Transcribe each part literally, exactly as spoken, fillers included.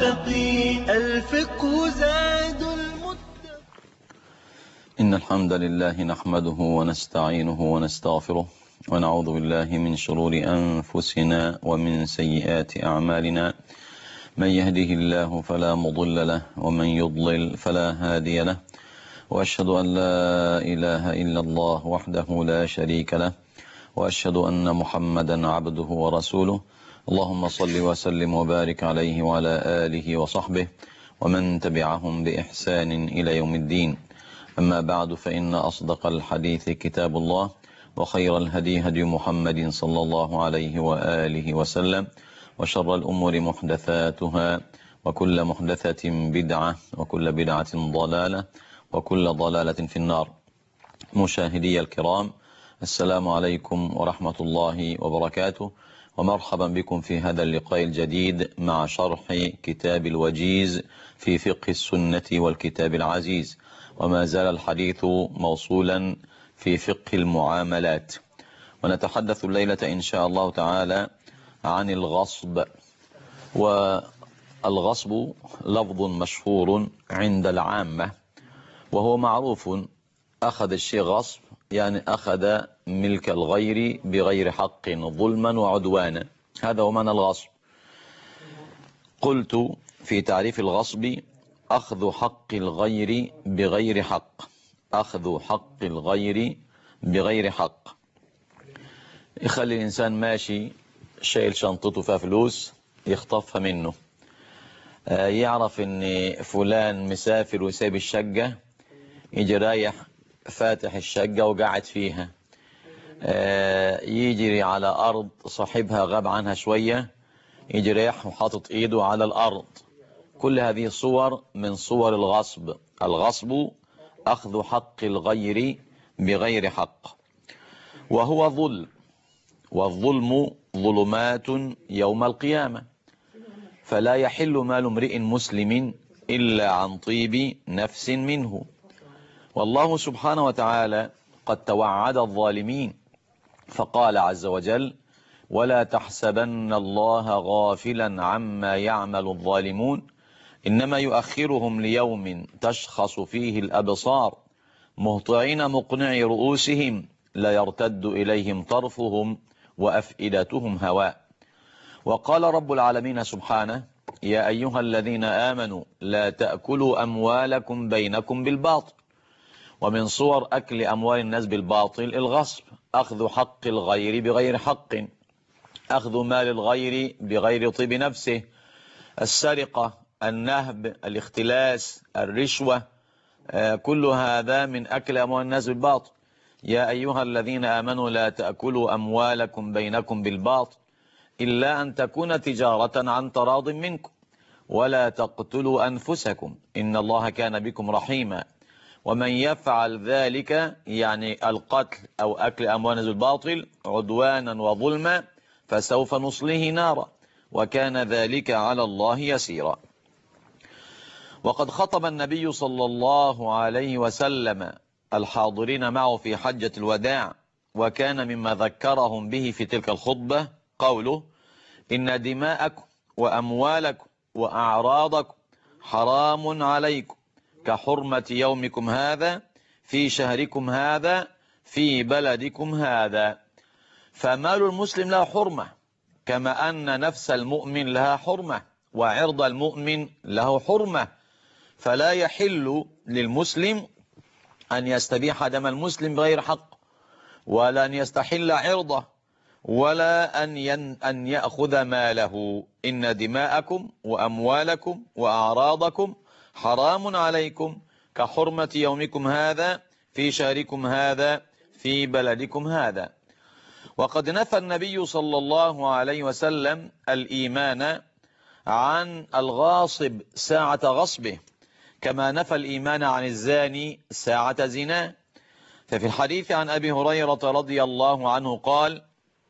المتقين. الفقه زاد المتقين. إن الحمد لله نحمده ونستعينه ونستغفره ونعوذ بالله من شرور أنفسنا ومن سيئات أعمالنا. من يهده الله فلا مضل له ومن يضلل فلا هادي له، وأشهد أن لا إله إلا الله وحده لا شريك له، وأشهد أن محمدا عبده ورسوله. اللهم صل وسلم وبارك عليه وعلى آله وصحبه ومن تبعهم بإحسان إلى يوم الدين. أما بعد، فإن أصدق الحديث كتاب الله، وخير الهدي هدي محمد صلى الله عليه وآله وسلم، وشر الأمور محدثاتها، وكل محدثة بدعة، وكل بدعة ضلالة، وكل ضلالة في النار. مشاهدي الكرام، السلام عليكم ورحمة الله وبركاته، ومرحبا بكم في هذا اللقاء الجديد مع شرح كتاب الوجيز في فقه السنة والكتاب العزيز. وما زال الحديث موصولا في فقه المعاملات، ونتحدث الليلة إن شاء الله تعالى عن الغصب. والغصب لفظ مشهور عند العامة، وهو معروف. أخذ الشيء غصب يعني أخذ ملك الغير بغير حق ظلما وعدوانا، هذا هو معنى الغصب. قلت في تعريف الغصب: أخذ حق الغير بغير حق. أخذ حق الغير بغير حق يخلي الإنسان ماشي شايل شنطته فيها فلوس يخطفها منه، يعرف ان فلان مسافر وسايب الشقة، يجي رايح فاتح الشقة وقاعد فيها، يجري على أرض صاحبها غاب عنها شوية، يجي رايح وحاطط ايده على الأرض. كل هذه صور من صور الغصب. الغصب أخذ حق الغير بغير حق، وهو ظلم، والظلم ظلمات يوم القيامة، فلا يحل مال امرئ مسلم إلا عن طيب نفس منه. والله سبحانه وتعالى قد توعد الظالمين فقال عز وجل: ولا تحسبن الله غافلا عما يعمل الظالمون إنما يؤخرهم ليوم تشخص فيه الأبصار مهطعين مقنعي رؤوسهم لا يرتد إليهم طرفهم وأفئدتهم هواء. وقال رب العالمين سبحانه: يا أيها الذين آمنوا لا تأكلوا أموالكم بينكم بالباطل. ومن صور أكل أموال الناس بالباطل الغصب، أخذ حق الغير بغير حق، أخذ مال الغير بغير طيب نفسه، السرقة، النهب، الاختلاس، الرشوة، كل هذا من أكل أموال الناس بالباطل. يا أيها الذين آمنوا لا تأكلوا أموالكم بينكم بالباطل إلا أن تكون تجارة عن تراض منكم ولا تقتلوا أنفسكم إن الله كان بكم رحيما. ومن يفعل ذلك يعني القتل أو أكل أموال الناس بالباطل عدوانا وظلما فسوف نصله نارا وكان ذلك على الله يسيرا. وقد خطب النبي صلى الله عليه وسلم الحاضرين معه في حجة الوداع، وكان مما ذكرهم به في تلك الخطبة قوله: إن دماءكم وأموالكم وأعراضكم حرام عليكم كحرمة يومكم هذا في شهركم هذا في بلدكم هذا. فمال المسلم له حرمة، كما أن نفس المؤمن لها حرمة، وعرض المؤمن له حرمة، فلا يحل للمسلم أن يستبيح دم المسلم بغير حق، ولا أن يستحل عرضه، ولا أن ين أن يأخذ ماله. إن دماءكم وأموالكم وأعراضكم حرام عليكم كحرمة يومكم هذا في شهركم هذا في بلدكم هذا. وقد نفى النبي صلى الله عليه وسلم الإيمان عن الغاصب ساعة غصبه، كما نفى الإيمان عن الزاني ساعة زناه. ففي الحديث عن أبي هريرة رضي الله عنه قال: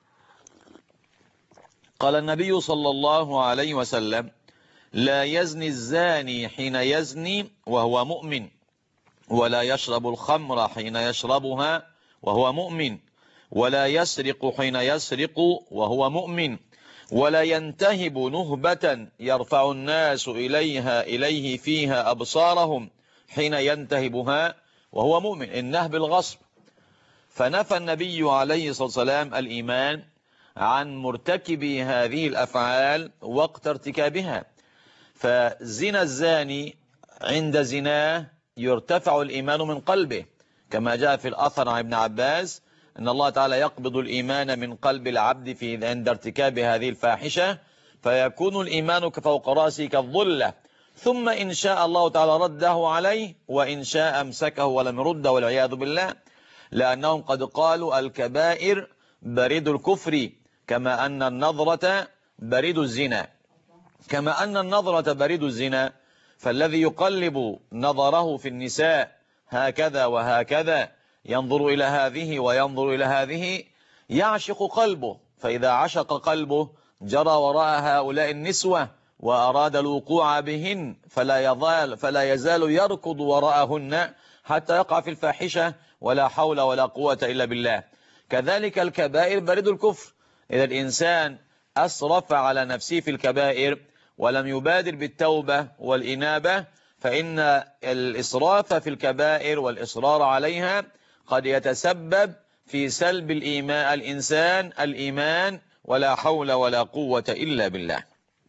قال النبي صلى الله عليه وسلم: لا يزني الزاني حين يزني وهو مؤمن، ولا يشرب الخمر حين يشربها وهو مؤمن، ولا يسرق حين يسرق وهو مؤمن، ولا ينتهب نهبة يرفع الناس إليها إليه فيها أبصارهم حين ينتهبها وهو مؤمن. النهب الغصب. فنفى النبي عليه الصلاة والسلام الإيمان عن مرتكبي هذه الأفعال وقت ارتكابها. فزنا الزاني عند زناه يرتفع الإيمان من قلبه، كما جاء في الأثر عن ابن عباس أن الله تعالى يقبض الإيمان من قلب العبد في عند ارتكاب هذه الفاحشة، فيكون الإيمان فوق رأسه كالظلة، ثم إن شاء الله تعالى رده عليه، وإن شاء أمسكه ولم يرده والعياذ بالله، لأنهم قد قالوا الكبائر بريد الكفر، كما أن النظرة بريد الزنا. كما أن النظرة بريد الزنا، فالذي يقلب نظره في النساء هكذا وهكذا، ينظر إلى هذه وينظر إلى هذه، يعشق قلبه، فإذا عشق قلبه جرى وراء هؤلاء النسوة وأراد الوقوع بهن، فلا يزال, فلا يزال يركض وراءهن حتى يقع في الفاحشة، ولا حول ولا قوة إلا بالله. كذلك الكبائر بريد الكفر. إذا الإنسان أسرف على نفسه في الكبائر ولم يبادر بالتوبة والإنابة، فإن الإسراف في الكبائر والإصرار عليها قد يتسبب في سلب الإيمان الإنسان الإيمان، ولا حول ولا قوة إلا بالله.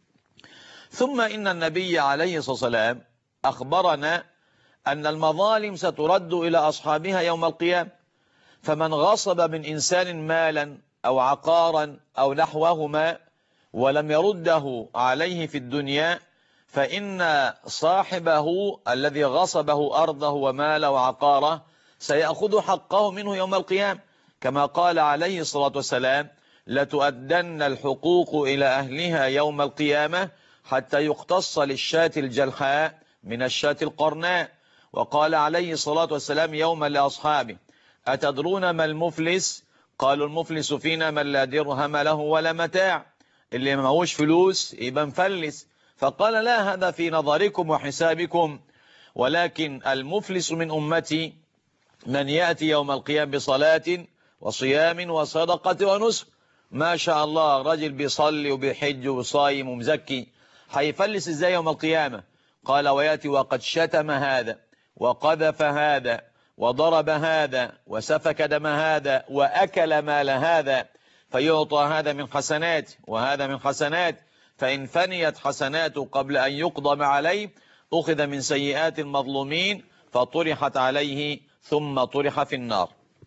ثم إن النبي عليه الصلاة والسلام أخبرنا أن المظالم سترد إلى أصحابها يوم القيامة، فمن غصب من إنسان مالا أو عقارا أو نحوهما ولم يرده عليه في الدنيا، فإن صاحبه الذي غصبه أرضه وماله وعقاره سيأخذ حقه منه يوم القيامة، كما قال عليه الصلاة والسلام لتؤدن الحقوق إلى أهلها يوم القيامة حتى يقتص للشاة الجلحاء من الشاة القرناء. وقال عليه الصلاة والسلام يوما لأصحابه أتدرون ما المفلس؟ قالوا المفلس فينا من لا درهم له ولا متاع، اللي ما هوش فلوس يبقى مفلس. فقال لا، هذا في نظركم وحسابكم، ولكن المفلس من أمتي من يأتي يوم القيامة بصلاة وصيام وصدقة ونسك، ما شاء الله رجل بيصلي وبيحج وصايم ومزكي، هيفلس ازاي يوم القيامة؟ قال ويأتي وقد شتم هذا وقذف هذا وضرب هذا وسفك دم هذا وأكل مال هذا، فيعطى هذا من حسنات وهذا من حسنات، فإن فنيت حسناته قبل أن يقضم عليه أخذ من سيئات المظلومين فطرحت عليه ثم طرح في النار.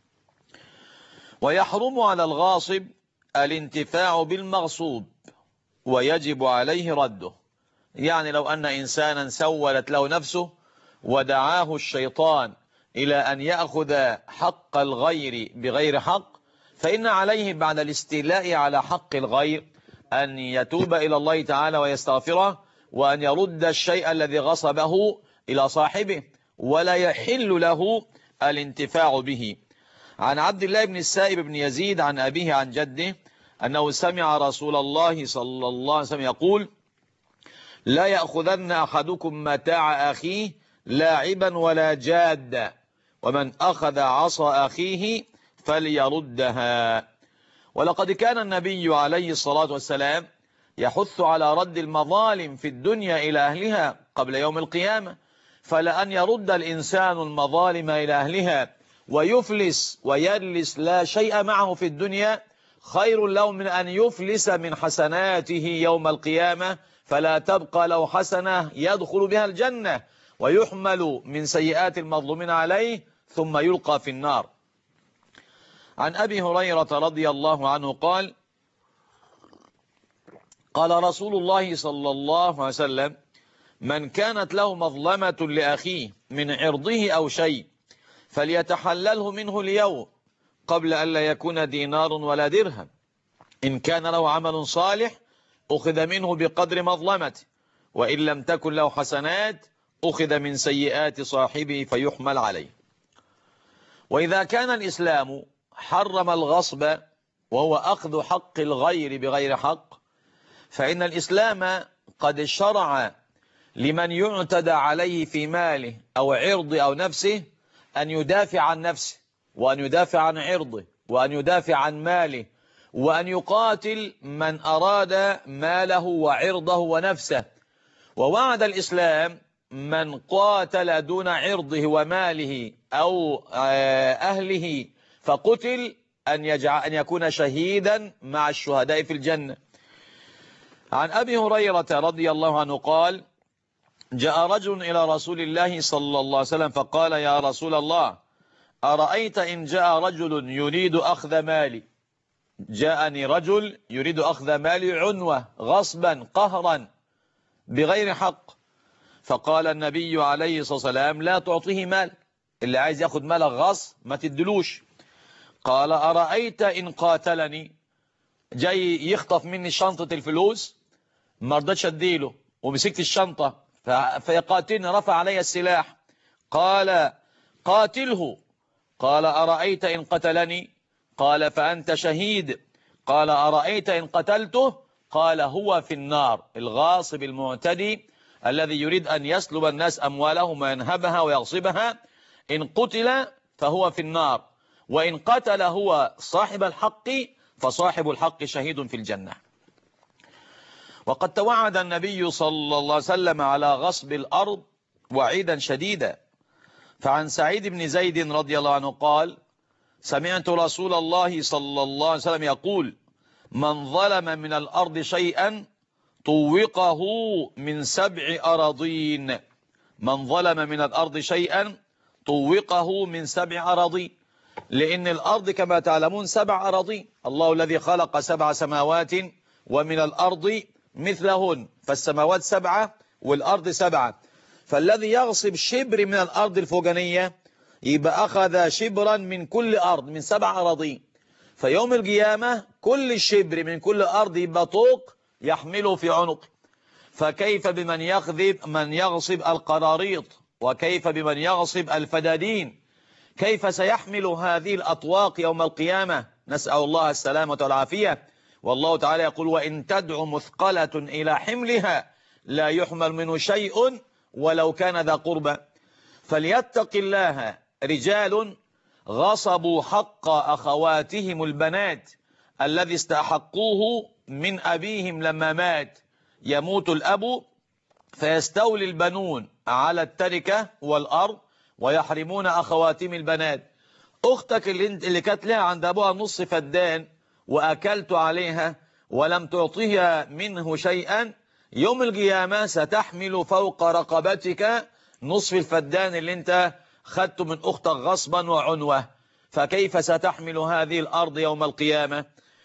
ويحرم على الغاصب الانتفاع بالمغصوب ويجب عليه رده. يعني لو أن إنسانا سولت له نفسه ودعاه الشيطان إلى أن يأخذ حق الغير بغير حق، فإن عليه بعد الاستيلاء على حق الغير أن يتوب إلى الله تعالى ويستغفره، وأن يرد الشيء الذي غصبه إلى صاحبه، ولا يحل له الانتفاع به. عن عبد الله بن السائب بن يزيد عن أبيه عن جده أنه سمع رسول الله صلى الله عليه وسلم يقول لا يأخذن أحدكم متاع أخيه لاعبا ولا جادا، ومن أخذ عصا أخيه فليردها. ولقد كان النبي عليه الصلاة والسلام يحث على رد المظالم في الدنيا إلى أهلها قبل يوم القيامة، فلأن يرد الإنسان المظالم إلى أهلها ويفلس ويجلس لا شيء معه في الدنيا خير له من أن يفلس من حسناته يوم القيامة فلا تبقى له حسنة يدخل بها الجنة، ويحمل من سيئات المظلومين عليه ثم يلقى في النار. عن أبي هريرة رضي الله عنه قال قال رسول الله صلى الله عليه وسلم من كانت له مظلمة لأخيه من عرضه أو شيء فليتحلله منه اليوم قبل أن لا يكون دينار ولا درهم، إن كان له عمل صالح أخذ منه بقدر مظلمته، وإن لم تكن له حسنات أخذ من سيئات صاحبه فيحمل عليه. وإذا كان الإسلام حرم الغصب وهو أخذ حق الغير بغير حق، فإن الإسلام قد شرع لمن يعتدى عليه في ماله أو عرضه أو نفسه أن يدافع عن نفسه، وأن يدافع عن عرضه، وأن يدافع عن ماله، وأن يقاتل من أراد ماله وعرضه ونفسه. ووعد الإسلام من قاتل دون عرضه وماله أو أهله فقتل أن يجعل أن يكون شهيدا مع الشهداء في الجنة. عن أبي هريرة رضي الله عنه قال: جاء رجل إلى رسول الله صلى الله عليه وسلم فقال: يا رسول الله، أرأيت إن جاء رجل يريد أخذ مالي، جاءني رجل يريد أخذ مالي عنوة غصبا قهرا بغير حق، فقال النبي عليه الصلاة والسلام: لا تعطيه مال، اللي عايز ياخد مالك غصب ما تدلوش. قال: أرأيت إن قاتلني، جاي يخطف مني شنطة الفلوس ما رضيتش اديله ومسكت الشنطة فيقاتلني، رفع علي السلاح، قال: قاتله. قال: أرأيت إن قتلني؟ قال: فأنت شهيد. قال: أرأيت إن قتلته؟ قال: هو في النار. الغاصب المعتدي الذي يريد أن يسلب الناس أموالهم وينهبها ويغصبها، إن قتل فهو في النار، وإن قتل هو صاحب الحق فصاحب الحق شهيد في الجنة. وقد توعد النبي صلى الله عليه وسلم على غصب الأرض وعيدا شديدا. فعن سعيد بن زيد رضي الله عنه قال: سمعت رسول الله صلى الله عليه وسلم يقول: من ظلم من الأرض شيئا طوقه من سبع أراضين. من ظلم من الأرض شيئا طوقه من سبع أراضين، لأن الأرض كما تعلمون سبع أراضين، الله الذي خلق سبع سماوات ومن الأرض مثلهن، فالسماوات سبعة والأرض سبعة، فالذي يغصب شبر من الأرض الفوقانية يبقى أخذ شبرا من كل أرض من سبع أراضين، فيوم القيامة كل شبر من كل أرض يبقى طوق يحمله في عنقه. فكيف بمن يغضب من يغصب القراريط، وكيف بمن يغصب الفدادين؟ كيف سيحمل هذه الأطواق يوم القيامة؟ نسأل الله السلامة والعافية. والله تعالى يقول: وإن تدع مثقلة إلى حملها لا يحمل منه شيء ولو كان ذا قربى. فليتق الله رجال غصبوا حق أخواتهم البنات الذي استحقوه من أبيهم لما مات. يموت الأب فيستولي البنون على التركة والأرض ويحرمون أخواتهم البنات. أختك اللي, اللي كانت لها عند أبوها نص فدان وأكلت عليها ولم تعطيها منه شيئا، يوم القيامة ستحمل فوق رقبتك نصف الفدان اللي انت خدته من أختك غصبا وعنوة، فكيف ستحمل هذه الأرض يوم القيامة؟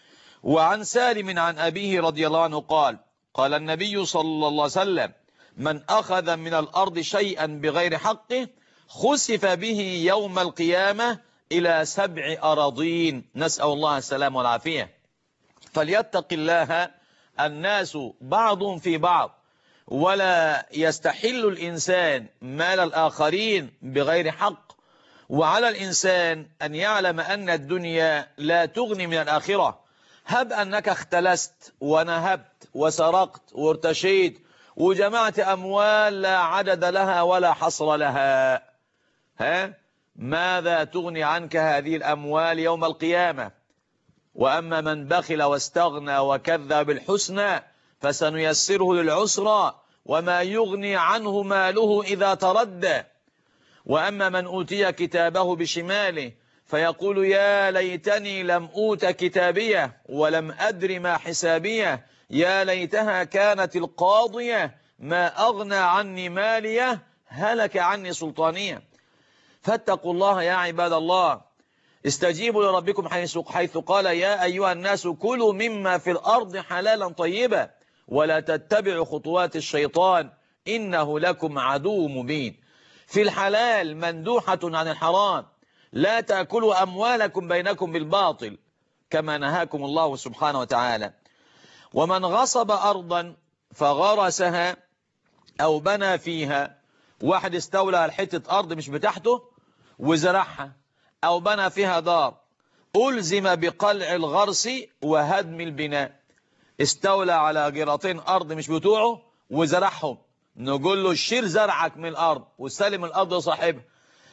وعن سالم عن أبيه رضي الله عنه قال: قال النبي صلى الله عليه وسلم: من أخذ من الأرض شيئا بغير حقه خسف به يوم القيامة إلى سبع أراضين. نسأل الله السلام والعافية. فليتق الله الناس بعضهم في بعض، ولا يستحل الإنسان مال الآخرين بغير حق. وعلى الإنسان أن يعلم أن الدنيا لا تغني من الآخرة. هب أنك اختلست ونهبت وسرقت وارتشيت وجمعت أموال لا عدد لها ولا حصر لها، ها؟ ماذا تغني عنك هذه الأموال يوم القيامة؟ وأما من بخل واستغنى وكذب بالحسنى فسنيسره للعسرى وما يغني عنه ماله إذا تردى. وأما من أوتي كتابه بشماله فيقول: يا ليتني لم أوت كتابيه ولم أدر ما حسابيه، يا ليتها كانت القاضية ما أغنى عني ماليه هلك عني سلطانية. فاتقوا الله يا عباد الله، استجيبوا لربكم حيث, حيث قال: يا أيها الناس كلوا مما في الأرض حلالا طيبا ولا تتبعوا خطوات الشيطان إنه لكم عدو مبين. في الحلال مندوحة عن الحرام، لا تأكلوا أموالكم بينكم بالباطل كما نهاكم الله سبحانه وتعالى. ومن غصب أرضا فغرسها أو بنى فيها، واحد استولى على حتة أرض مش بتاعته وزرعها أو بنى فيها دار، ألزم بقلع الغرس وهدم البناء. استولى على جراتين أرض مش بتوعه وزرعهم، نقول له شيل زرعك من الأرض وسلم الأرض لصاحبها.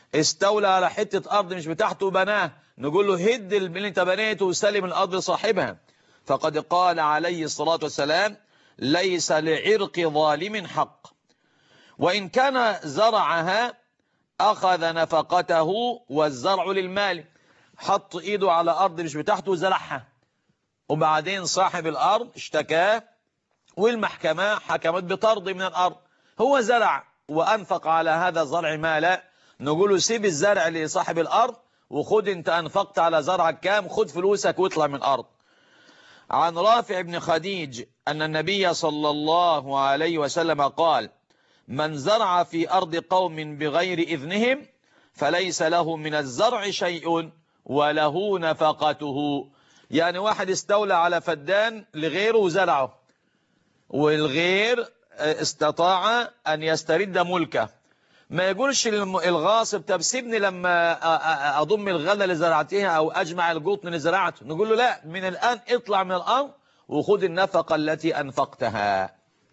استولى على حتة أرض مش بتاعته وبناه، نقول له هد اللي انت بنيته وسلم الأرض لصاحبها. فقد قال عليه الصلاة والسلام ليس لعرق ظالم حق. وإن كان زرعها أخذ نفقته والزرع للمال، حط إيده على أرض مش بتاعته وزرعها، وبعدين صاحب الأرض اشتكاه والمحكمة حكمت بطرد من الأرض. هو زرع وأنفق على هذا الزرع مالا، نقول له سيب الزرع لصاحب الأرض وخد انت أنفقت على زرعك كام، خد فلوسك واطلع من الأرض. عن رافع بن خديج أن النبي صلى الله عليه وسلم قال من زرع في أرض قوم بغير إذنهم فليس له من الزرع شيء وله نفقته. يعني واحد استولى على فدان لغيره وزرعه، والغير استطاع أن يسترد ملكه، ما يقولش الغاصب طب سيبني لما أضم الغلة اللي زرعتها أو أجمع القطن اللي زرعته، نقول له لا، من الآن اطلع من الأرض وخذ النفقة التي أنفقتها.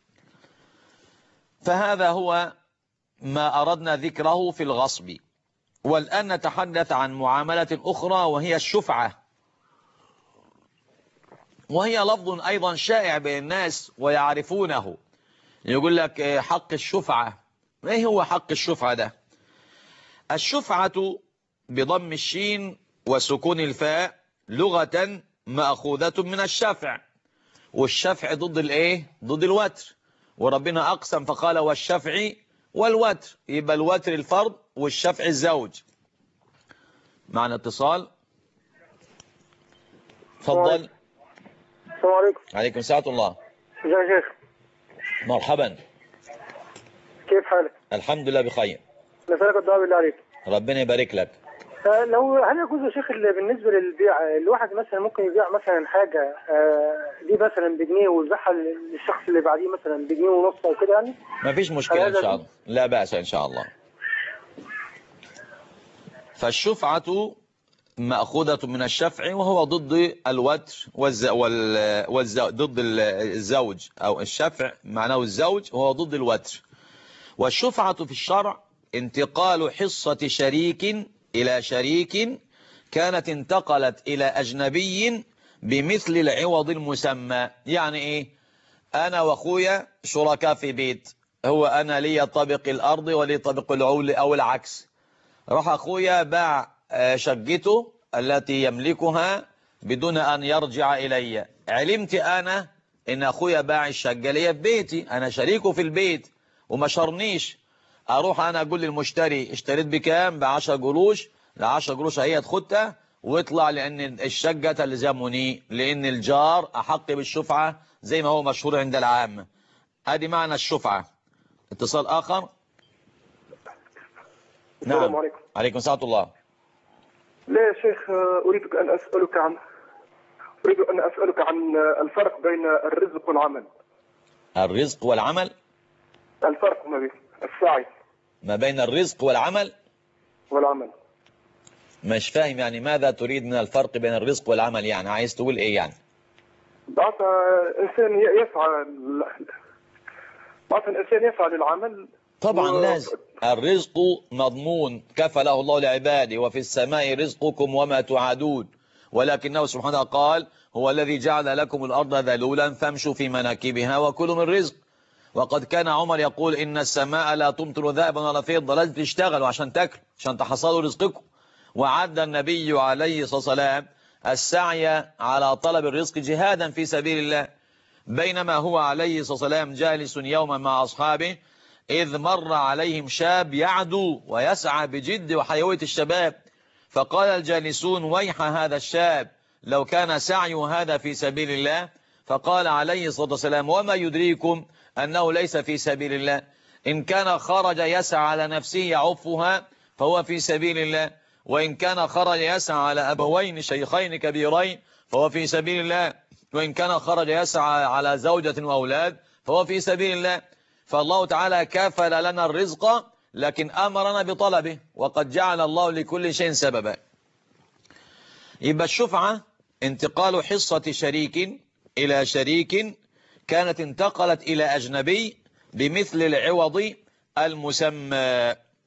فهذا هو ما أردنا ذكره في الغصب. والآن نتحدث عن معاملة أخرى وهي الشفعة، وهي لفظ أيضا شائع بين الناس ويعرفونه. يقول لك حق الشفعة. ما هو حق الشفعة ده؟ الشفعة بضم الشين وسكون الفاء لغة مأخوذة من الشفع، والشفع ضد الايه؟ ضد الوتر، وربنا أقسم فقال والشفع والوتر، يبقى الوتر الفرد والشفع الزوج. معنا اتصال، تفضل. السلام عليكم. عليكم السلام ورحمة الله. ازيك يا شيخ؟ مرحبا، كيف حالك؟ الحمد لله بخير. نسألك الدعاء بالله عليك. ربنا يبارك لك. آه لو هل يجوز يا شيخ اللي بالنسبه للبيع، الواحد مثلا ممكن يبيع مثلا حاجه آه دي مثلا بجنيه ويبيعها للشخص اللي بعديه مثلا بجنيه ونص او كده يعني؟ ما فيش مشكلة إن شاء الله، لا بأس إن شاء الله. فالشفعة مأخوذة من الشفع وهو ضد الوتر والز... وال... والز... ضد الزوج، أو الشفع معناه الزوج وهو ضد الوتر. والشفعة في الشرع انتقال حصة شريك إلى شريك كانت انتقلت إلى أجنبي بمثل العوض المسمى. يعني إيه؟ أنا وأخويا شركاء في بيت، هو أنا لي طابق الأرض ولي طابق العول أو العكس. راح أخويا باع شقته التي يملكها بدون أن يرجع إلي. علمت أنا إن أخويا باع الشقة لي في بيتي، أنا شريكه في البيت وما شرنيش. أروح أنا أقول للمشتري اشتريت بكام؟ بعشر قروش، العشر قروش هي تخدها ويطلع، لأن الشقة تلزمني، لأن الجار أحق بالشفعة زي ما هو مشهور عند العامة. هذه معنى الشفعة. اتصال آخر. السلام نعم. عليكم. عليكم السلام ورحمة الله. لا يا شيخ، أريد أن أسألك عن أريد أن أسألك عن الفرق بين الرزق والعمل. الرزق والعمل؟ الفرق ما بين السعي ما بين الرزق والعمل والعمل. مش فاهم يعني ماذا تريد من الفرق بين الرزق والعمل؟ يعني عايز تقول ايه يعني؟ بعد إنسان يسعى بعد الإنسان يسعى للعمل طبعا و... لازم. الرزق مضمون كفله الله لعباده، وفي السماء رزقكم وما توعدون، ولكنه سبحانه قال هو الذي جعل لكم الأرض ذلولا فامشوا في مناكبها وكلوا من رزق. وقد كان عمر يقول إن السماء لا تمطر ذهبا ولا فضة، لازم تشتغلوا عشان تاكلوا عشان تحصلوا رزقكم. وعد النبي عليه الصلاة والسلام السعي على طلب الرزق جهادا في سبيل الله. بينما هو عليه الصلاة والسلام جالس يوما مع أصحابه إذ مر عليهم شاب يعدو ويسعى بجد وحيوية الشباب، فقال الجالسون ويح هذا الشاب لو كان سعي هذا في سبيل الله. فقال عليه الصلاة والسلام وما يدريكم أنه ليس في سبيل الله؟ إن كان خرج يسعى على نفسه يعفها فهو في سبيل الله، وإن كان خرج يسعى على أبوين شيخين كبيرين فهو في سبيل الله، وإن كان خرج يسعى على زوجة وأولاد فهو في سبيل الله. فالله تعالى كفل لنا الرزق لكن أمرنا بطلبه، وقد جعل الله لكل شيء سببا. يبقى الشفعة انتقال حصة شريك إلى شريك كانت انتقلت إلى أجنبي بمثل العوض المسمى.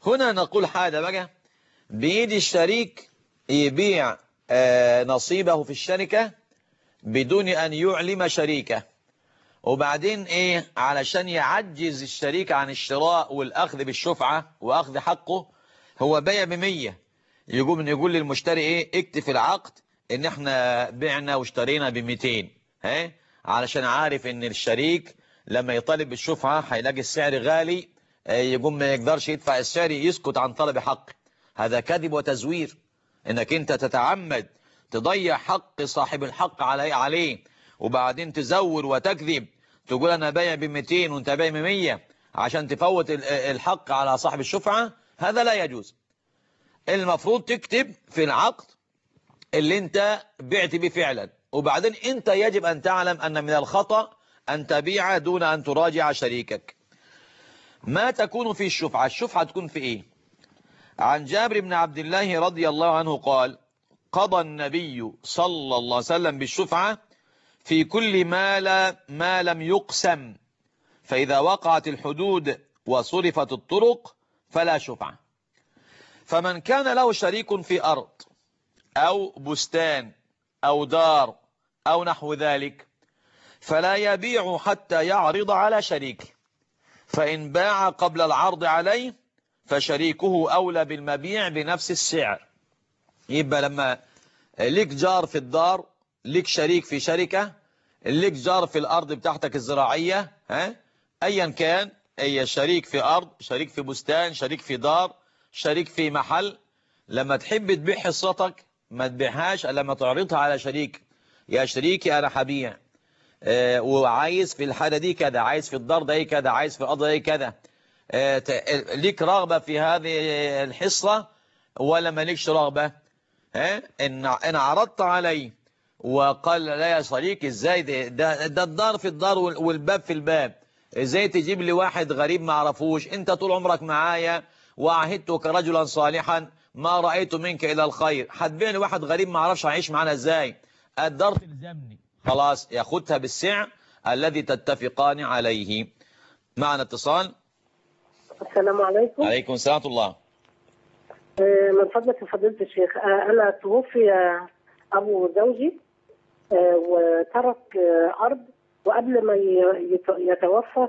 هنا نقول حاجة بقى، بيجي الشريك يبيع آه نصيبه في الشركة بدون أن يعلم شريكه، وبعدين إيه علشان يعجز الشريك عن الشراء والأخذ بالشفعة وأخذ حقه، هو بيع بمية، يقوم يقول للمشتري إيه اكتب في العقد إن إحنا بعنا واشترينا بميتين، ها علشان عارف إن الشريك لما يطالب بالشفعة هيلاقي السعر غالي، يقوم ما يقدرش يدفع السعر، يسكت عن طلب حقه. هذا كذب وتزوير، انك انت تتعمد تضيع حق صاحب الحق عليه عليه وبعدين تزور وتكذب، تقول انا بايع ب مئتين وانت بايع ب مية عشان تفوت الحق على صاحب الشفعة. هذا لا يجوز. المفروض تكتب في العقد اللي انت بعت به فعلا، وبعدين انت يجب ان تعلم ان من الخطأ ان تبيع دون ان تراجع شريكك. ما تكون في الشفعة؟ الشفعة تكون في ايه؟ عن جابر بن عبد الله رضي الله عنه قال قضى النبي صلى الله عليه وسلم بالشفعة في كل ما, لا ما لم يقسم، فإذا وقعت الحدود وصرفت الطرق فلا شفعة. فمن كان له شريك في أرض أو بستان أو دار أو نحو ذلك فلا يبيع حتى يعرض على شريكه، فإن باع قبل العرض عليه فشريكه أولى بالمبيع بنفس السعر. يبقى لما ليك جار في الدار، ليك شريك في شركة، ليك جار في الأرض بتاعتك الزراعية، ها أيا كان، أي شريك في أرض، شريك في بستان، شريك في دار، شريك في محل، لما تحب تبيع حصتك ما تبيعهاش لما تعرضها على شريك. يا شريكي أنا هبيع آه وعايز في الحالة دي كذا، عايز في الدار ده كذا، عايز في الأرض ده كذا، آه ليك رغبة في هذه الحصة ولا ما ليكش رغبة؟ ها إن إن عرضت عليه وقال لا يا صديقي ازاي ده, ده, ده الدار في الدار والباب في الباب، ازاي تجيب لي واحد غريب ما اعرفوش؟ انت طول عمرك معايا وعهدتك رجلا صالحا ما رأيت منك إلى الخير، هتبيع لي واحد غريب ما اعرفش هيعيش معانا ازاي؟ الدار تلزمني، خلاص ياخدها بالسعر الذي تتفقان عليه. معنا اتصال. السلام عليكم. عليكم السلام ورحمة الله. من فضلك يا فضيلة الشيخ، أنا توفي أبو زوجي وترك أرض، وقبل ما يتوفى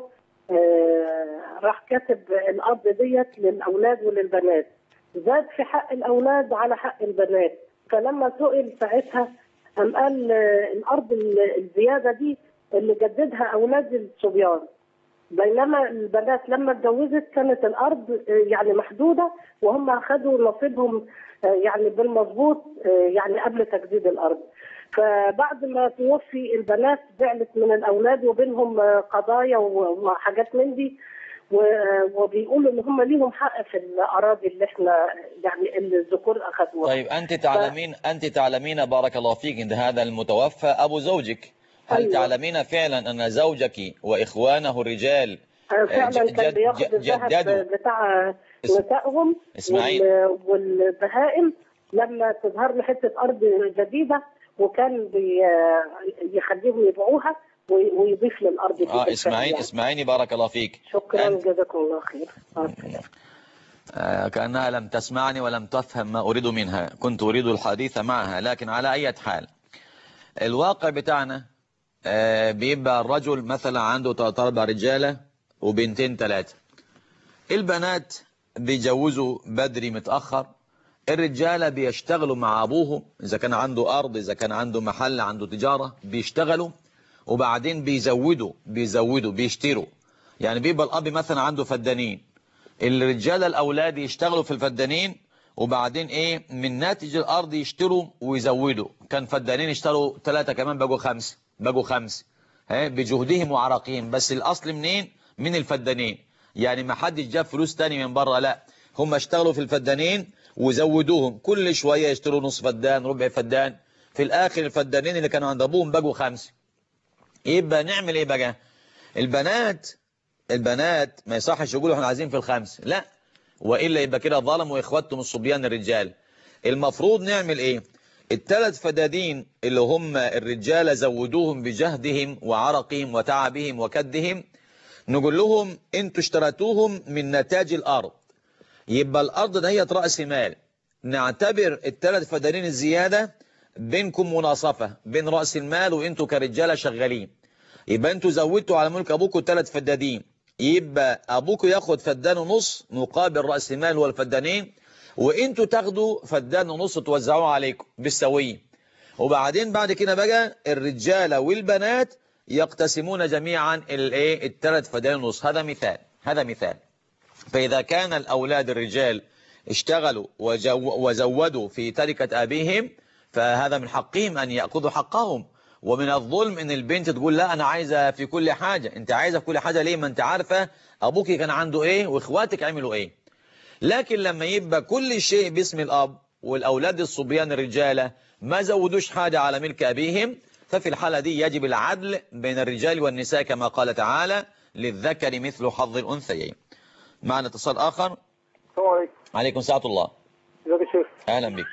راح كاتب الأرض ديت للأولاد وللبنات، زاد في حق الأولاد على حق البنات. فلما سئل ساعتها قام قال الأرض الزيادة دي اللي جددها أولاد الصبيان، بينما البنات لما اتجوزت كانت الأرض يعني محدودة وهم أخذوا نصيبهم يعني بالمظبوط يعني قبل تجديد الأرض. فبعد ما توفي البنات زعلت من الأولاد وبينهم قضايا وحاجات من دي، وبيقولوا ان هم ليهم حق في الأراضي اللي احنا يعني اللي الذكور أخذوها. طيب أنت تعلمين ف... أنت تعلمين بارك الله فيك إن هذا المتوفى أبو زوجك، هل أيوة. تعلمين فعلا أن زوجك وإخوانه الرجال فعلا جد كان بياخد الذهب بتاع نسائهم والبهائم لما تظهر له حتة أرض جديدة، وكان بيخليهم يبيعوها ويضيف للأرض دي. اه اسمعين يعني. اسمعيني بارك الله فيك. شكرا جزاكم الله خير. آه كأنها لم تسمعني ولم تفهم ما أريد منها، كنت أريد الحديث معها، لكن على أي حال الواقع بتاعنا آه بيبقى الرجل مثلا عنده ثلاثة أربع رجالة وبنتين ثلاثة، البنات بيجوزوا بدري متأخر، الرجالة بيشتغلوا مع أبوهم إذا كان عنده أرض، إذا كان عنده محل، عنده تجارة، بيشتغلوا وبعدين بيزودوا بيزودوا بيشتروا. يعني بيبقى الأب مثلا عنده فدانين، الرجالة الأولاد يشتغلوا في الفدانين وبعدين إيه من ناتج الأرض يشتروا ويزودوا، كان فدانين يشتروا ثلاثة كمان بقوا خمسة بقوا خمسة ها بجهدهم وعرقهم، بس الأصل منين؟ من الفدانين. يعني ما حدش جاب فلوس تاني من بره، لا هم اشتغلوا في الفدانين وزودوهم، كل شوية يشتروا نص فدان ربع فدان، في الآخر الفدانين اللي كانوا عند أبوهم بقوا خمسة. يبقى نعمل ايه بقى؟ البنات البنات ما يصحش يقولوا احنا عايزين في الخمس، لا، والا يبقى كده ظلموا اخواتهم الصبيان الرجال. المفروض نعمل ايه؟ الثلاث فدادين اللي هم الرجاله زودوهم بجهدهم وعرقهم وتعبهم وكدهم، نقول لهم انتوا اشتريتوهم من نتاج الارض، يبقى الأرض دهيت رأس مال، نعتبر الثلاث فدانين الزيادة بينكم مناصفة بين رأس المال وانتوا كرجالة شغالين، يبقى انتوا زودتوا على ملك أبوكوا ثلاث فدادين، يبقى أبوكوا ياخد فدان ونص مقابل رأس المال والفدانين، وانتوا تاخدوا فدان ونص توزعوه عليكم بالسوية. وبعدين بعد كده بقى الرجالة والبنات يقتسمون جميعا الايه الثلاث فدان ونص. هذا مثال، هذا مثال. فإذا كان الأولاد الرجال اشتغلوا وزودوا في تركة أبيهم فهذا من حقهم أن يأخذوا حقهم. ومن الظلم أن البنت تقول لا أنا عايزة في كل حاجة. أنت عايزة في كل حاجة ليه؟ ما أنت عارفة أبوك كان عنده إيه وإخواتك عملوا إيه. لكن لما يبقى كل شيء باسم الأب والأولاد الصبيان الرجالة ما زودوش حاجة على ملك أبيهم، ففي الحالة دي يجب العدل بين الرجال والنساء كما قال تعالى للذكر مثل حظ الأنثيين. معنا اتصال آخر. السلام عليكم. عليكم ساعة الله. ازيك يا شيخ؟ أهلا بك.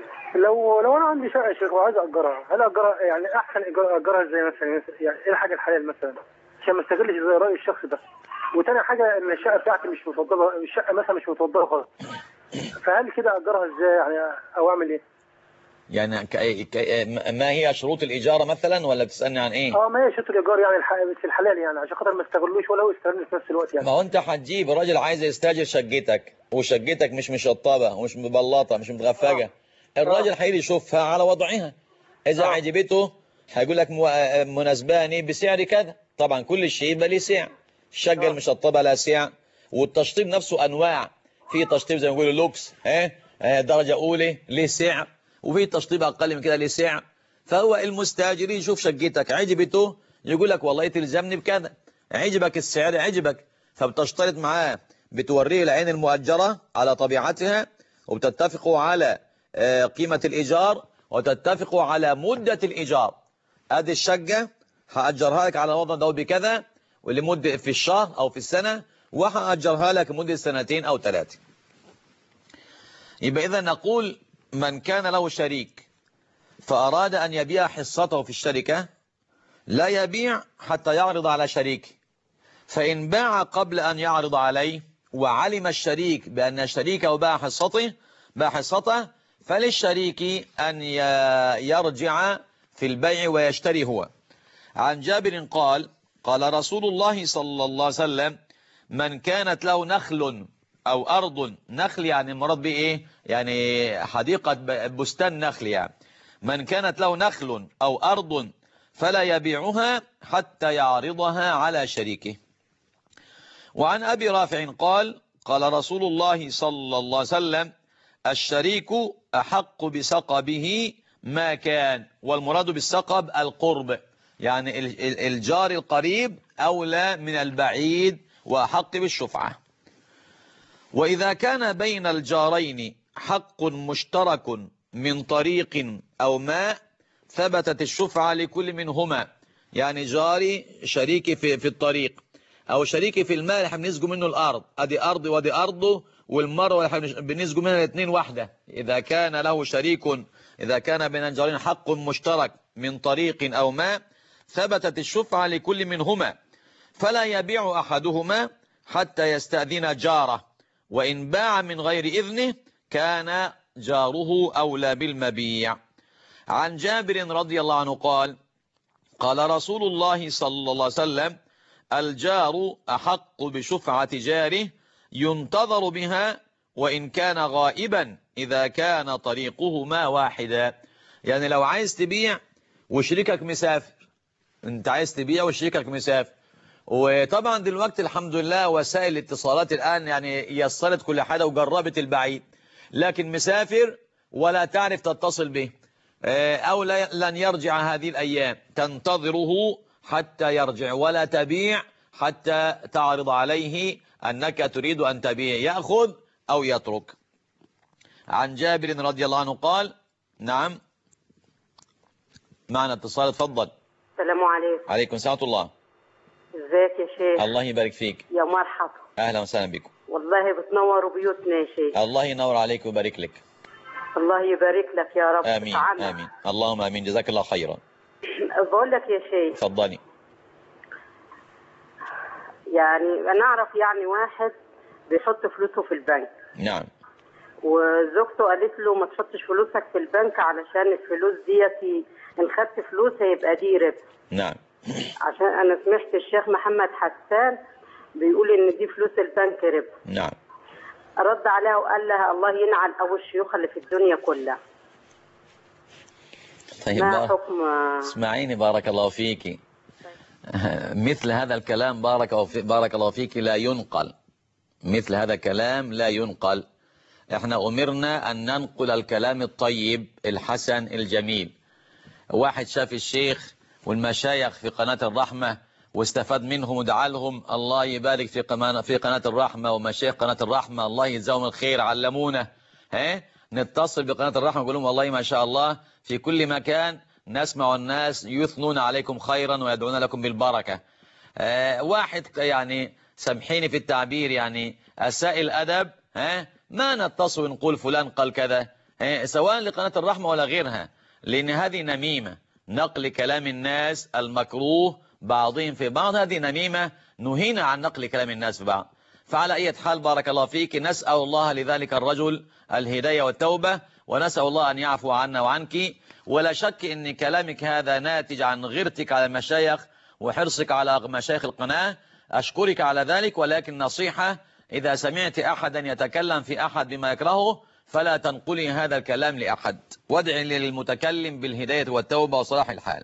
لو لو انا عندي شقه يا شيخ وعايز اجرها، هل اجرها يعني احسن إيجار- اجرها ازاي مثلا؟ يعني ايه الحاجه الحلال مثلا عشان ما استغلش زي راي الشخص ده؟ وتاني حاجه ان الشقه بتاعتي مش مفضله، الشقه مثلا مش مفضله خالص، فهل كده اجرها ازاي يعني او اعمل ايه؟ يعني ك... ك... ما هي شروط الإجارة مثلا ولا بتسألني عن إيه؟ اه ما هي شروط الايجار يعني الح- في الحلال يعني عشان خاطر ما استغلوش ولا هو يستغل في نفس الوقت يعني. ما هو أنت هتجيب راجل عايز يستاجر شقتك وشقتك مش مشطبة ومش مبلطة مش متغفجة، الراجل هيجي يشوفها على وضعها، إذا آه. عجبته هيقول لك مو... مناسباني بسعر كذا. طبعا كل شيء يبقى ليه سعر. الشقة آه. المشطبة لها سعر، والتشطيب نفسه أنواع، في تشطيب زي ما بيقولوا لوكس ها آه، درجة أولى ليه سعر، وفي تشطيب أقل من كده ليه سعر. فهو المستاجر يشوف شقتك عجبته يقول لك والله تلزمني بكذا، عجبك السعر عجبك، فبتشترط معاه، بتوريه العين المؤجرة على طبيعتها، وبتتفقوا على آه، قيمة الإيجار، وتتفقوا على مدة الإيجار. ادي الشقة هأجرها لك على الوضع ده بكذا ولمدة في الشهر أو في السنة، وهأجرها لك مدة سنتين أو ثلاثة. يبقى إذا نقول من كان له شريك فأراد أن يبيع حصته في الشركة لا يبيع حتى يعرض على شريكه، فإن باع قبل أن يعرض عليه وعلم الشريك بأن شريكه باع حصته باع حصته فللشريك أن يرجع في البيع ويشتري هو. عن جابر قال قال رسول الله صلى الله عليه وسلم من كانت له نخل أو أرض، نخل يعني مراد به إيه؟ يعني حديقة بستان نخل، يعني من كانت له نخل أو أرض فلا يبيعها حتى يعرضها على شريكه. وعن أبي رافع قال قال رسول الله صلى الله عليه وسلم الشريك أحق بسقبه ما كان، والمراد بالسقب القرب، يعني الجار القريب أولى من البعيد وأحق بالشفعة. وإذا كان بين الجارين حق مشترك من طريق أو ماء ثبتت الشفعة لكل منهما، يعني جاري شريكي في, في الطريق أو شريكي في الماء اللي احنا بنسجوا منه الأرض، أدي أرضي ودي أرضه، والمرة اللي احنا بنسجوا منها الاثنين واحدة. إذا كان له شريك إذا كان بين الجارين حق مشترك من طريق أو ماء ثبتت الشفعة لكل منهما، فلا يبيع أحدهما حتى يستأذن جاره، وإن باع من غير إذنه كان جاره أولى بالمبيع. عن جابر رضي الله عنه قال قال رسول الله صلى الله عليه وسلم الجار أحق بشفعة جاره ينتظر بها وإن كان غائبا إذا كان طريقهما واحدا. يعني لو عايز تبيع وشريكك مسافر، انت عايز تبيع وشريكك مسافر، وطبعا دلوقتي الحمد لله وسائل الاتصالات الآن يعني يسرت كل حاجة وجربت البعيد، لكن مسافر ولا تعرف تتصل به أو لن يرجع هذه الأيام، تنتظره حتى يرجع ولا تبيع حتى تعرض عليه أنك تريد أن تبيع، يأخذ أو يترك. عن جابر رضي الله عنه قال نعم معنا اتصال، اتفضل. السلام عليكم. عليكم السلام ورحمة الله. ازيك يا شيخ؟ الله يبارك فيك. يا مرحبا. أهلا وسهلا بكم. والله بتنوروا بيوتنا يا شيخ. الله ينور عليك ويبارك لك. الله يبارك لك يا رب. آمين تعالى. آمين اللهم آمين جزاك الله خيرا. بقول لك يا شيخ اتفضلي. يعني أنا أعرف يعني واحد بيحط فلوسه في البنك. نعم. وزوجته قالت له ما تحطش فلوسك في البنك علشان الفلوس ديتي ان خدت فلوس هيبقى دي ربا. نعم. عشان انا سمعت الشيخ محمد حسان بيقول ان دي فلوس البنك ربا. نعم. رد عليها وقال لها الله ينعل ابو الشيوخ اللي في الدنيا كلها. طيب ما بار... حكم؟ اسمعيني بارك الله فيك. مثل هذا الكلام بارك الله فيك بارك الله فيك لا ينقل. مثل هذا الكلام لا ينقل. احنا امرنا ان ننقل الكلام الطيب الحسن الجميل. واحد شاف الشيخ والمشايخ في قناة الرحمة واستفاد منهم ودعا لهم الله يبارك في قناة في قناة الرحمة ومشايخ قناة الرحمة الله يجزاهم الخير علمونا. ها نتصل بقناة الرحمة ونقول لهم والله ما شاء الله في كل مكان نسمع الناس يثنون عليكم خيرا ويدعون لكم بالبركة. اه واحد يعني سامحيني في التعبير يعني أساء الأدب ها ما نتصل ونقول فلان قال كذا سواء لقناة الرحمة ولا غيرها، لأن هذه نميمة، نقل كلام الناس المكروه بعضهم في بعض، هذه نميمة نهينا عن نقل كلام الناس في بعض. فعلى أي حال بارك الله فيك نسأل الله لذلك الرجل الهداية والتوبة، ونسأل الله أن يعفو عنا وعنك. ولا شك أن كلامك هذا ناتج عن غيرتك على المشايخ وحرصك على مشايخ القناة، أشكرك على ذلك. ولكن نصيحة، إذا سمعت أحدا يتكلم في أحد بما يكرهه فلا تنقلي هذا الكلام لأحد، وادعي للمتكلم بالهداية والتوبة وصلاح الحال.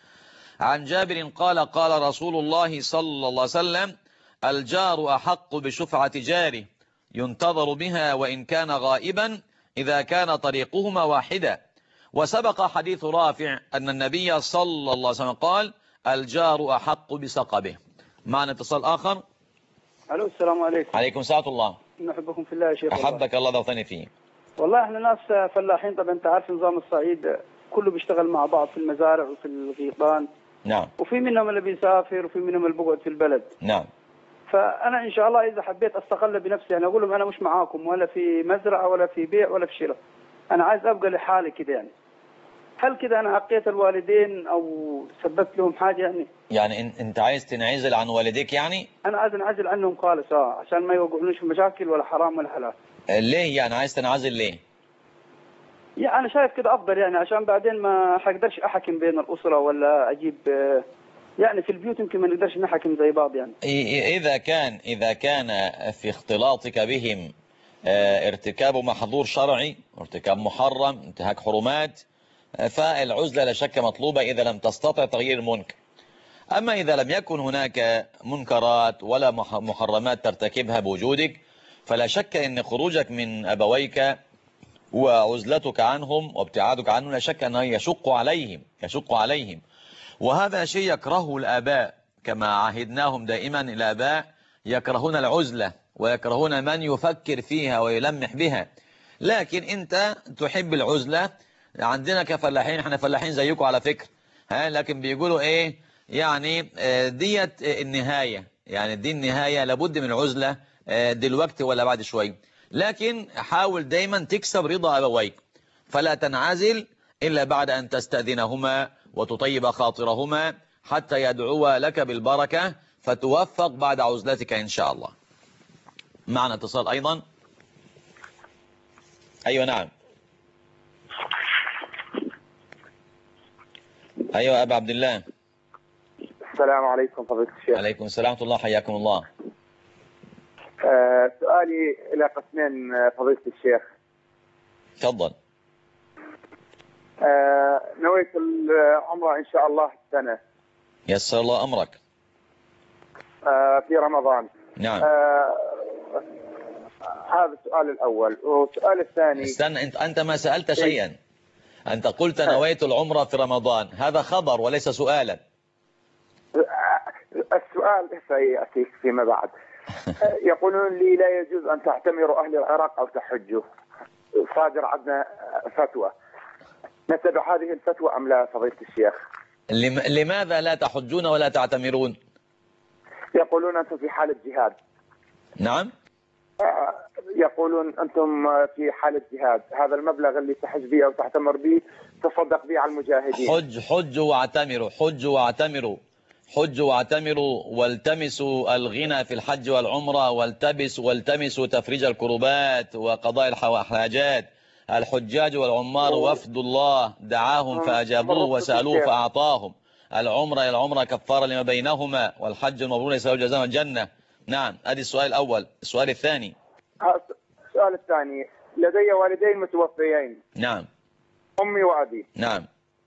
عن جابر قال قال رسول الله صلى الله عليه وسلم الجار أحق بشفعة جاره ينتظر بها وإن كان غائبا إذا كان طريقهما واحدا. وسبق حديث رافع أن النبي صلى الله عليه وسلم قال الجار أحق بسقبه. معنا اتصال آخر. الو السلام عليكم. عليكم السلام الله. نحبكم في الله يا شيخ. أحبك الله ضغطني فيه. والله احنا ناس فلاحين، طبعا انت عارف نظام الصعيد كله بيشتغل مع بعض في المزارع وفي الغيطان. نعم. وفي منهم اللي بيسافر وفي منهم اللي بيقعد في البلد. نعم. فانا ان شاء الله اذا حبيت استقل بنفسي انا اقول لهم انا مش معاكم ولا في مزرعه ولا في بيع ولا في شراء، انا عايز ابقى لحالي كده. يعني هل كده انا عقيت الوالدين او سببت لهم حاجه؟ يعني يعني انت عايز تنعزل عن والديك؟ يعني انا عايز انعزل عنهم خالص اه عشان ما يوقعونيش في مشاكل ولا حرام ولا حلال. ليه يعني عايز تنعزل ليه؟ يعني انا شايف كده افضل، يعني عشان بعدين ما حقدرش احكم بين الاسره ولا اجيب، يعني في البيوت يمكن ما نقدرش نحكم زي بعض. يعني اذا كان اذا كان في اختلاطك بهم ارتكاب محظور شرعي، ارتكاب محرم، انتهاك حرمات، فالعزلة لا شك مطلوبة إذا لم تستطع تغيير المنكر. أما إذا لم يكن هناك منكرات ولا محرمات ترتكبها بوجودك، فلا شك أن خروجك من أبويك وعزلتك عنهم وابتعادك عنهم لا شك أنه يشق عليهم يشق عليهم وهذا شيء يكرهه الآباء، كما عهدناهم دائما. الآباء يكرهون العزلة ويكرهون من يفكر فيها ويلمح بها، لكن أنت تحب العزلة. عندنا كفلاحين، احنا فلاحين زيكم على فكرة، ها لكن بيقولوا ايه يعني ديت النهاية، يعني دي النهاية، لابد من العزلة دلوقتي ولا بعد شوي. لكن حاول دايما تكسب رضا أبويك، فلا تنعزل إلا بعد أن تستأذنهما وتطيب خاطرهما حتى يدعوا لك بالبركة فتوفق بعد عزلتك إن شاء الله. معنا اتصال أيضا. أيوة نعم. أيوة أبا عبد الله. السلام عليكم فضيلة الشيخ. عليكم السلام ورحمة الله، حياكم الله. آه سؤالي إلى قسمين فضيلة الشيخ. تفضل. آه نويت العمرة إن شاء الله السنة. يسر الله أمرك. آه في رمضان. نعم. آه هذا السؤال الأول. والسؤال الثاني. استنى، أنت أنت ما سألت شيئا. أنت قلت نويت العمرة في رمضان، هذا خبر وليس سؤالا. السؤال سيأتيك فيما بعد. يقولون لي لا يجوز أن تعتمروا أهل العراق أو تحجوا، صادر عندنا فتوى، نتبع هذه الفتوى أم لا فضيلة الشيخ؟ لماذا لا تحجون ولا تعتمرون؟ يقولون أنتم في حالة جهاد. نعم. يقولون أنتم في حالة جهاد، هذا المبلغ اللي تحج به أو تعتمر به تصدق به على المجاهدين. حج حج واعتمروا، حج واعتمروا، حجوا واعتمروا والتمسوا الغنى في الحج والعمرة والتبسوا والتمسوا تفريج الكربات وقضاء الحاجات. الحجاج والعمار وفد الله دعاهم فأجابوه وسألوه فأعطاهم. العمرة إلى العمرة كفارة لما بينهما والحج المبرور يسأل الجزاء والجنة. نعم، هذا السؤال الأول. السؤال الثاني. السؤال الثاني، لدي والدين متوفيين. نعم. أمي وأبي. نعم.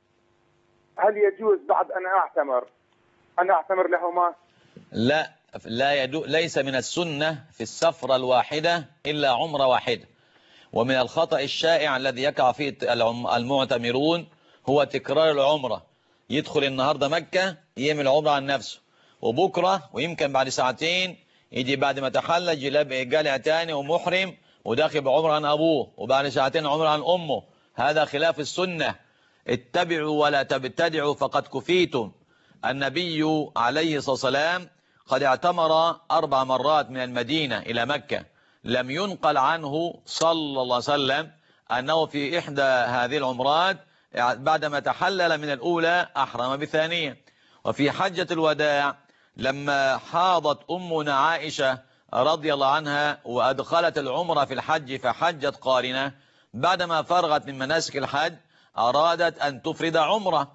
هل يجوز بعد أن أعتمر أن أعتمر لهما؟ لا، لا يدو ليس من السنة في السفرة الواحدة إلا عمرة واحدة. ومن الخطأ الشائع الذي يقع فيه المعتمرون هو تكرار العمرة. يدخل النهاردة مكة يعمل عمرة عن نفسه، وبكرة ويمكن بعد ساعتين يجي بعد ما تحلج جالع تاني ومحرم وداخل بعمرة عن أبوه، وبعد ساعتين عمرة عن أمه. هذا خلاف السنة. اتبعوا ولا تبتدعوا فقد كفيتم. النبي عليه الصلاة والسلام قد اعتمر أربع مرات من المدينة إلى مكة. لم ينقل عنه صلى الله عليه وسلم أنه في إحدى هذه العمرات بعدما تحلل من الأولى أحرم بثانية. وفي حجة الوداع لما حاضت أمنا عائشة رضي الله عنها وأدخلت العمرة في الحج فحجت قارنة، بعدما فرغت من مناسك الحج أرادت أن تفرد عمرة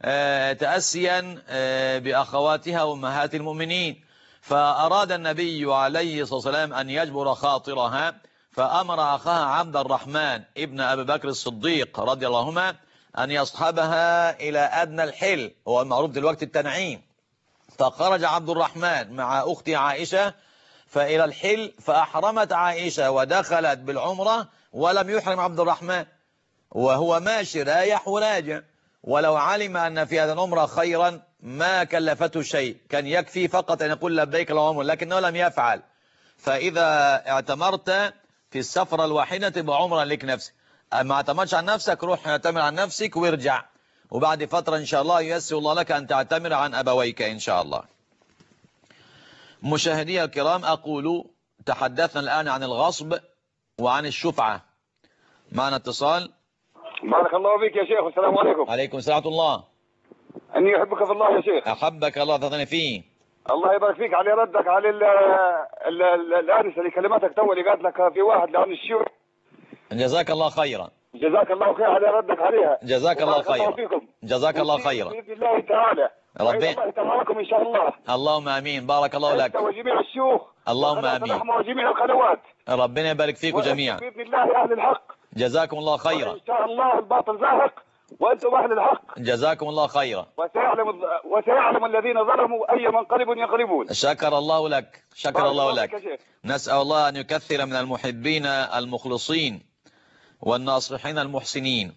تأسيا بأخواتها وأمهات المؤمنين، فأراد النبي عليه الصلاة والسلام أن يجبر خاطرها، فأمر أخاها عبد الرحمن ابن أبي بكر الصديق رضي الله عنهما أن يصحبها إلى أدنى الحل، هو المعروف دلوقتي التنعيم. فخرج عبد الرحمن مع أختي عائشة فإلى الحل، فأحرمت عائشة ودخلت بالعمرة ولم يحرم عبد الرحمن، وهو ماشي رايح وراجع. ولو علم أن في هذا العمرة خيرا ما كلفته شيء، كان يكفي فقط أن يقول لبيك اللهم، لكنه لم يفعل. فإذا اعتمرت في السفرة الواحدة تبقى عمرة لك نفسك، ما اعتمرتش عن نفسك روح اعتمر عن نفسك وارجع، وبعد فترة إن شاء الله ييسر الله لك أن تعتمر عن أبويك إن شاء الله. مشاهدي الكرام، أقول تحدثنا الآن عن الغصب وعن الشفعة. معنا اتصال. بارك الله فيك يا شيخ، والسلام عليكم. عليكم السلام ورحمة الله. أني أحبك في الله يا شيخ. أحبك الله تثني فيه. الله يبارك فيك على ردك على الآنسة اللي كلمتك تو اللي قالت لك في واحد لعن الشيوخ. جزاك الله خيرا. جزاك الله خير على ردك عليها. جزاك الله خيرا. جزاك الله خيرا. بإذن الله تعالى. ربي الله يتمركم إن شاء الله. اللهم آمين. بارك الله لك. وجميع الشيوخ. اللهم آمين. وجميع القنوات. ربنا يبارك فيكم جميعا. بإذن الله أهل الحق. جزاكم الله خيرا. إن شاء الله الباطل زاهق وأنتم أهل الحق. جزاكم الله خيرا. وسيعلم وسيعلم الذين ظلموا أي منقلب ينقلبون. شكر الله لك. شكر الله لك. نسأل الله أن يكثر من المحبين المخلصين والناصحين المحسنين.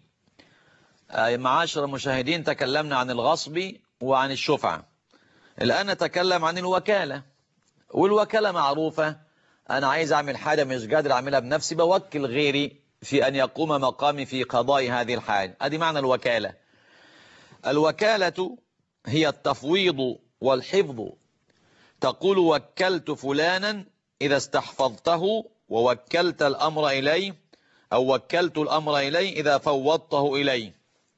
معاشر المشاهدين، تكلمنا عن الغصب وعن الشفعة. الآن نتكلم عن الوكالة. والوكالة معروفة، أنا عايز أعمل حاجة مش قادر أعملها بنفسي، بوكل غيري في أن يقوم مقامي في قضاء هذه الحاجة. هذه معنى الوكالة. الوكالة هي التفويض والحفظ. تقول وكلت فلانا إذا استحفظته، ووكلت الأمر إليه، أو وكلت الأمر إليه إذا فوضته إليه.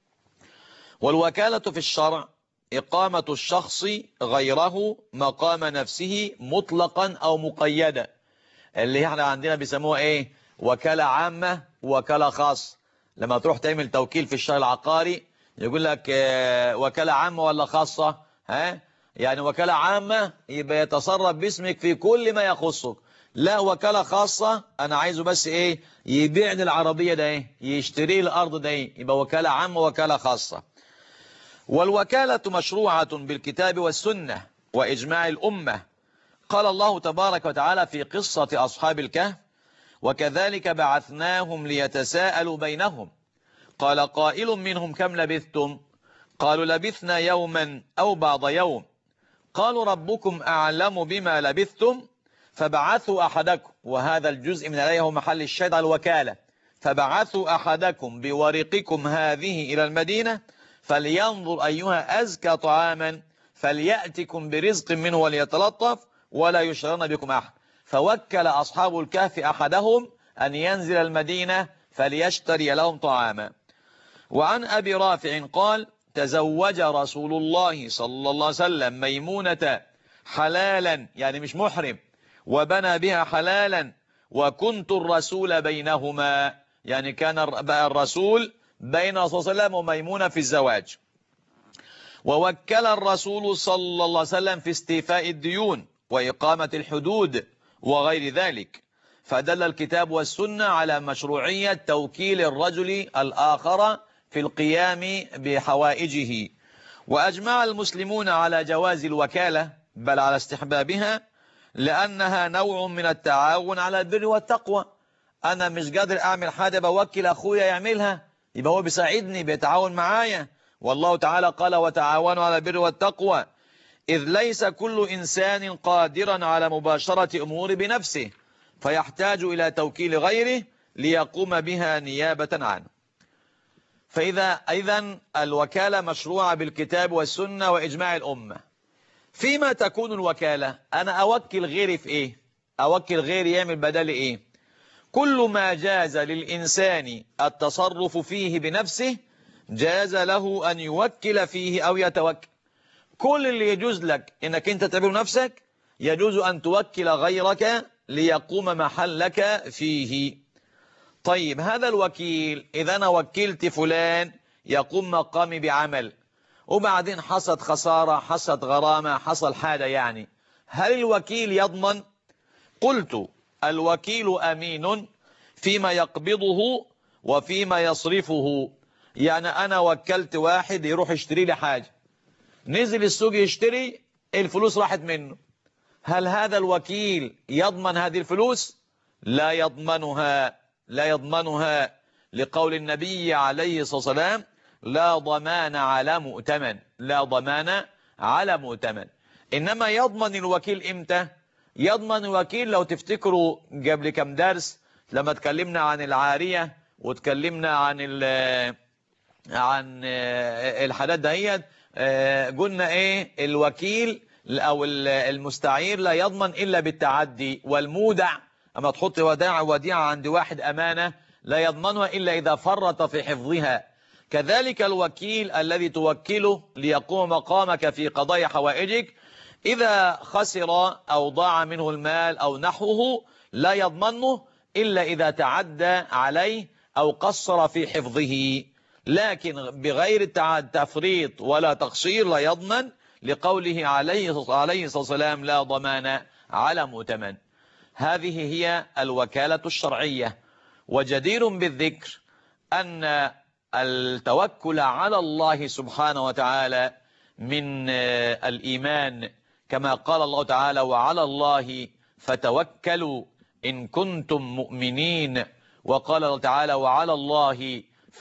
والوكالة في الشرع إقامة الشخص غيره مقام نفسه مطلقا أو مقيدا، اللي احنا عندنا بيسموها ايه؟ وكالة عامة ووكالة خاصة. لما تروح تعمل توكيل في الشهر العقاري يقول لك اه وكالة عامة ولا خاصة؟ ها؟ يعني وكالة عامة يبقى يتصرف باسمك في كل ما يخصك. لا، وكالة خاصة أنا عايزه بس إيه؟ يبيع لي العربية ده إيه؟ يشتري الأرض ده إيه؟ يبقى وكالة عامة ووكالة خاصة. والوكالة مشروعة بالكتاب والسنة وإجماع الأمة. قال الله تبارك وتعالى في قصة أصحاب الكهف: وكذلك بعثناهم ليتساءلوا بينهم قال قائل منهم كم لبثتم؟ قالوا لبثنا يوما أو بعض يوم. قالوا ربكم أعلم بما لبثتم فبعثوا أحدكم، وهذا الجزء من الآية هو محل الشاهد على الوكالة، فبعثوا أحدكم بورقكم هذه إلى المدينة فلينظر أيها أزكى طعاما فليأتكم برزق منه وليتلطف ولا يشعرن بكم أحد. فوكل أصحاب الكهف أحدهم أن ينزل المدينة فليشتري لهم طعاما. وعن أبي رافع قال: تزوج رسول الله صلى الله عليه وسلم ميمونة حلالا يعني مش محرم، وبنى بها حلالا، وكنت الرسول بينهما يعني كان بقى الرسول بين الرسول صلى الله عليه وسلم وميمونة في الزواج. ووكل الرسول صلى الله عليه وسلم في استيفاء الديون وإقامة الحدود وغير ذلك، فدل الكتاب والسنة على مشروعية توكيل الرجل الآخر في القيام بحوائجه. وأجمع المسلمون على جواز الوكالة بل على استحبابها، لأنها نوع من التعاون على البر والتقوى. أنا مش قادر أعمل حاجة بوكل أخويا يعملها، يبقى هو بيساعدني بيتعاون معايا. والله تعالى قال وتعاونوا على البر والتقوى، إذ ليس كل إنسان قادرا على مباشرة أمور بنفسه، فيحتاج إلى توكيل غيره ليقوم بها نيابة عنه. فإذا إذن الوكالة مشروعة بالكتاب والسنة وإجماع الأمة. فيما تكون الوكالة؟ أنا أوكل غيري في إيه؟ أوكل غيري يعمل بدل إيه؟ كل ما جاز للإنسان التصرف فيه بنفسه جاز له أن يوكل فيه أو يتوكل. كل اللي يجوز لك إنك أنت تعمله نفسك يجوز أن توكل غيرك ليقوم محلك فيه. طيب هذا الوكيل إذا أنا وكلت فلان يقوم مقامي بعمل، وبعدين حصلت خسارة، حصلت غرامة، حصل حاجة، يعني هل الوكيل يضمن؟ قلت الوكيل أمين فيما يقبضه وفيما يصرفه. يعني أنا وكلت واحد يروح يشتري لي حاجة، نزل السوق يشتري، الفلوس راحت منه، هل هذا الوكيل يضمن هذه الفلوس؟ لا يضمنها، لا يضمنها، لقول النبي عليه الصلاة والسلام لا ضمان على مؤتمن، لا ضمان على مؤتمن. إنما يضمن الوكيل إمتى؟ يضمن الوكيل لو تفتكروا قبل كم درس لما تكلمنا عن العارية وتكلمنا عن عن الحالات دهيت، قلنا ايه؟ الوكيل او المستعير لا يضمن الا بالتعدي، والمودع اما تحط وديعة وديعة عند واحد امانة لا يضمنها الا اذا فرط في حفظها. كذلك الوكيل الذي توكله ليقوم مقامك في قضايا حوائجك اذا خسر او ضاع منه المال او نحوه لا يضمنه الا اذا تعدى عليه او قصر في حفظه، لكن بغير التفريط ولا تقصير لا يضمن، لقوله عليه الصلاة والسلام لا ضمان على مؤتمن. هذه هي الوكالة الشرعية. وجدير بالذكر أن التوكل على الله سبحانه وتعالى من الإيمان، كما قال الله تعالى وعلى الله فتوكلوا إن كنتم مؤمنين، وقال الله تعالى وعلى الله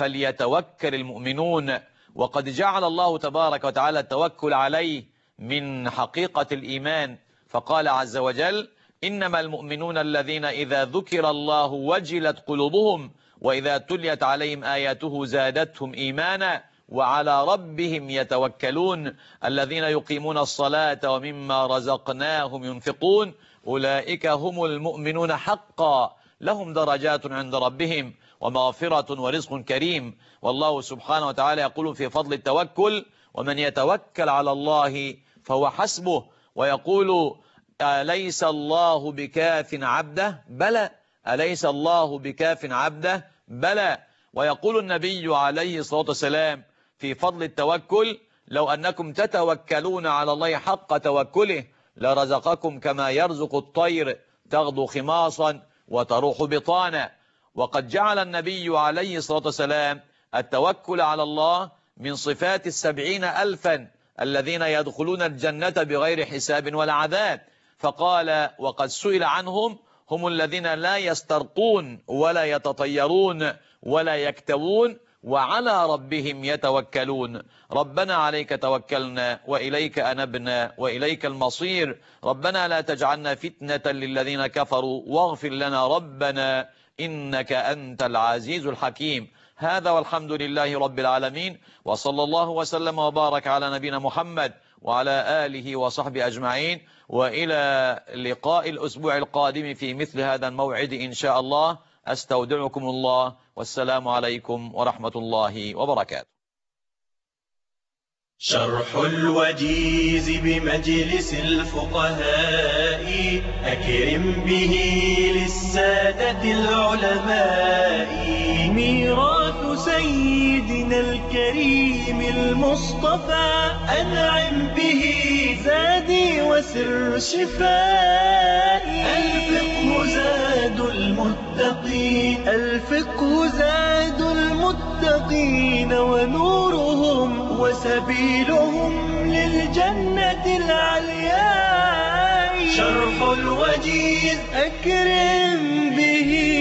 فليتوكل المؤمنون. وقد جعل الله تبارك وتعالى التوكل عليه من حقيقة الإيمان، فقال عز وجل إنما المؤمنون الذين إذا ذكر الله وجلت قلوبهم وإذا تليت عليهم آياته زادتهم إيمانا وعلى ربهم يتوكلون الذين يقيمون الصلاة ومما رزقناهم ينفقون أولئك هم المؤمنون حقا لهم درجات عند ربهم ومغفرة ورزق كريم. والله سبحانه وتعالى يقول في فضل التوكل ومن يتوكل على الله فهو حسبه، ويقول أليس الله بكاف عبده بلى، أليس الله بكاف عبده بلى. ويقول النبي عليه الصلاة والسلام في فضل التوكل لو أنكم تتوكلون على الله حق توكله لرزقكم كما يرزق الطير تغدو خماصا وتروح بطانا. وقد جعل النبي عليه الصلاة والسلام التوكل على الله من صفات السبعين ألفا الذين يدخلون الجنة بغير حساب ولا عذاب، فقال وقد سئل عنهم هم الذين لا يسترقون ولا يتطيرون ولا يكتوون وعلى ربهم يتوكلون. ربنا عليك توكلنا وإليك أنبنا وإليك المصير، ربنا لا تجعلنا فتنة للذين كفروا واغفر لنا ربنا إنك أنت العزيز الحكيم. هذا والحمد لله رب العالمين، وصلى الله وسلم وبارك على نبينا محمد وعلى آله وصحبه أجمعين، وإلى لقاء الأسبوع القادم في مثل هذا الموعد إن شاء الله. أستودعكم الله والسلام عليكم ورحمة الله وبركاته. شرح الوجيز بمجلس الفقهاء أكرم به للسادة العلماء ميراث سيدنا الكريم المصطفى أنعم به زادي وسر شفائي الفقه زاد المتقين الفقه زاد المتقين ونورهم وسبيلهم للجنة العلياء شرح الوجيز أكرم به